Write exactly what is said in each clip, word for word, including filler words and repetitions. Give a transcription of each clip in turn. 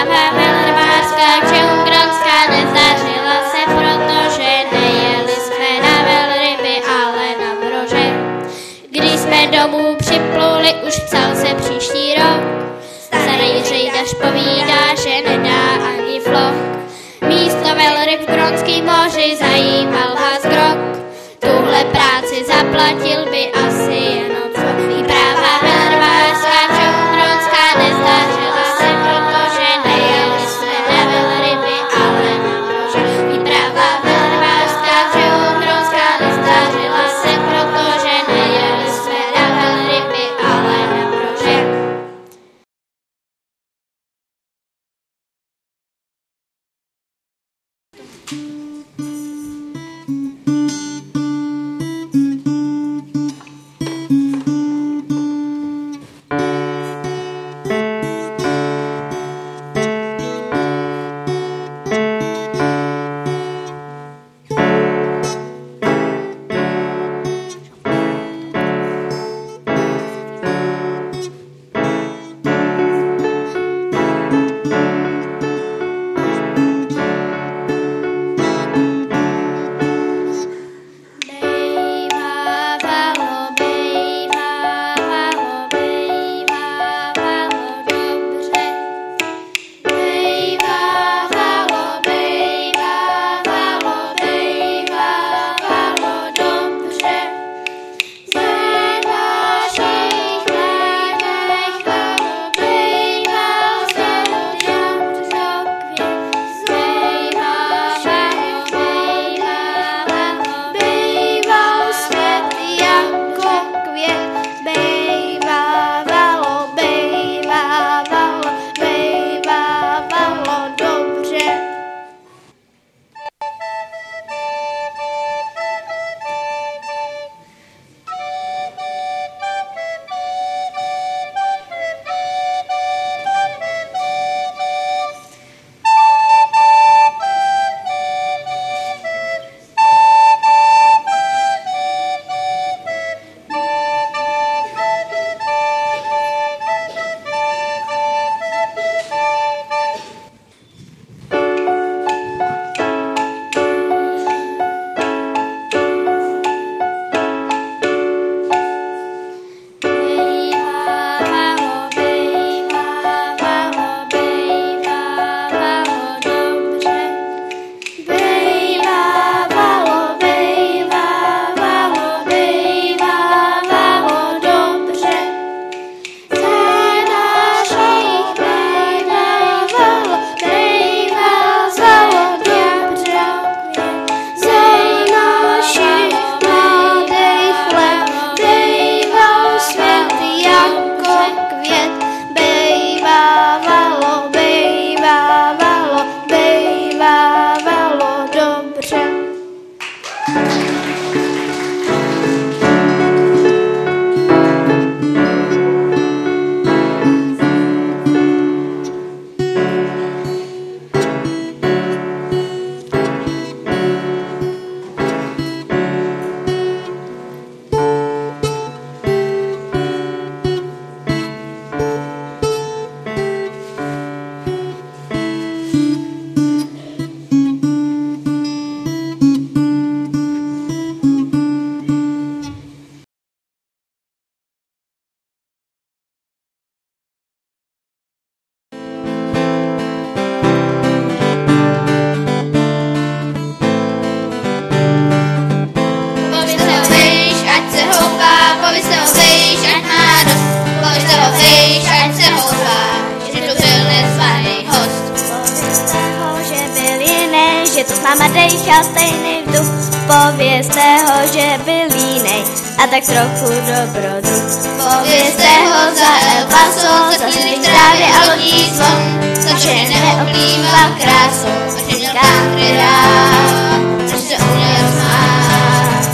Pavel rybářská, Čeungronská nezdařila se, protože nejeli jsme na velryby, ale na brože. Když jsme domů připluli, už psal se příští rok. Starý řejdař povídá, že nedá ani vlog. Místo velryb v Gronském moři zajímal vás grok. Tuhle práci zaplatil by asi jenom zvuk. Výprava velrybářská, Čeungronská nezdařila se, protože nejeli jsme na velryby, ale na brože. Výprava velrybářská, Čeungronská nezdařila se, protože nejeli jsme na velryby, ale na brože. máma dejchal stejný vzduch, povězte ho, že byl jinej a tak trochu dobrodruh. Povězte ho za El Paso, za slzy trávy a lodí zvon, za vše neoplýval krásou, za že měl country rád, za že se uměl smát,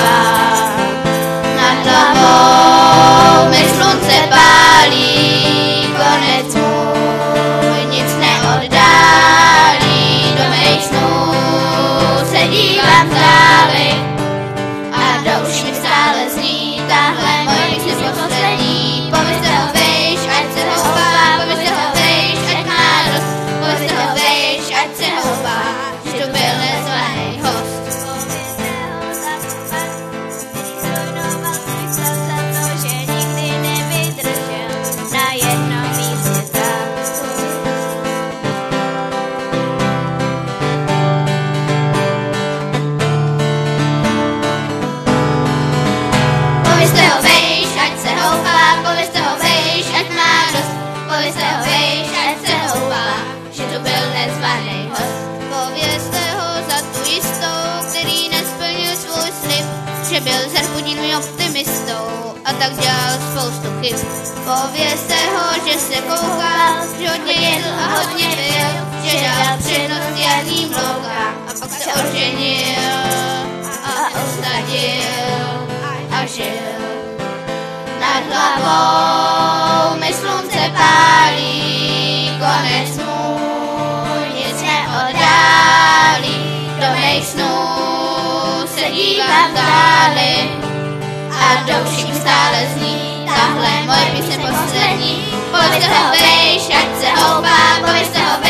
nad hlavou, než slunce pálí, konec můj nic neoddálí, do mých snů se dívám zdáli a do uší mi stále zní tahle moje mysl poslední. Povězte ho vejš, ať se ho chová, povězte ho vejš, ať má dost, tak dělal spoustu chyb. Povězte ho, že se koukal, že hodně jedl a hodně pil, že dal přednost jarním loukám a pak se oženil a usadil a žil. Nad hlavou mi slunce pálí, konec můj nic neoddálí, do mých snů se dívám dále a do všich stále zní tahle moje píseň poslední. Povězte ho vejš, ať se houpá, povězte ho vejš.